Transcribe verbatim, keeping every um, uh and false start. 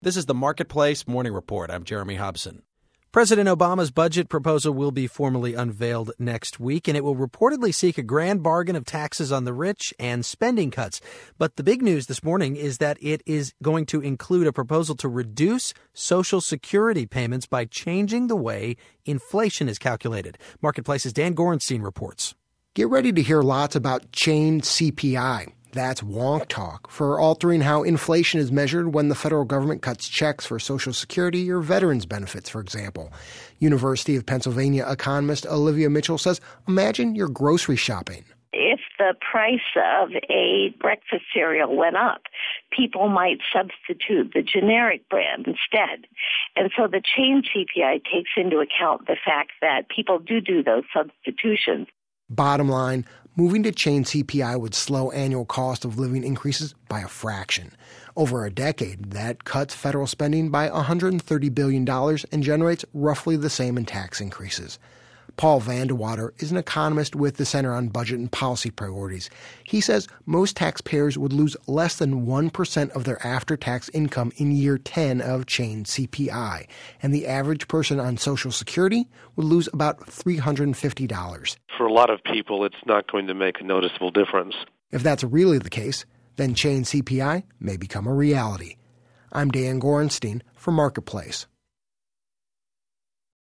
This is the Marketplace Morning Report. I'm Jeremy Hobson. President Obama's budget proposal will be formally unveiled next week, and it will reportedly seek a grand bargain of taxes on the rich and spending cuts. But the big news this morning is that it is going to include a proposal to reduce Social Security payments by changing the way inflation is calculated. Marketplace's Dan Gorenstein reports. Get ready to hear lots about chained C P I. That's wonk talk for altering how inflation is measured when the federal government cuts checks for Social Security or veterans benefits, for example. University of Pennsylvania economist Olivia Mitchell says, imagine you're grocery shopping. If the price of a breakfast cereal went up, people might substitute the generic brand instead. And so the chain C P I takes into account the fact that people do do those substitutions. Bottom line, moving to chain C P I would slow annual cost of living increases by a fraction. Over a decade, that cuts federal spending by one hundred thirty billion dollars and generates roughly the same in tax increases. Paul Vandewater is an economist with the Center on Budget and Policy Priorities. He says most taxpayers would lose less than one percent of their after-tax income in year ten of chained C P I, and the average person on Social Security would lose about three hundred fifty dollars. For a lot of people, it's not going to make a noticeable difference. If that's really the case, then chained C P I may become a reality. I'm Dan Gorenstein for Marketplace.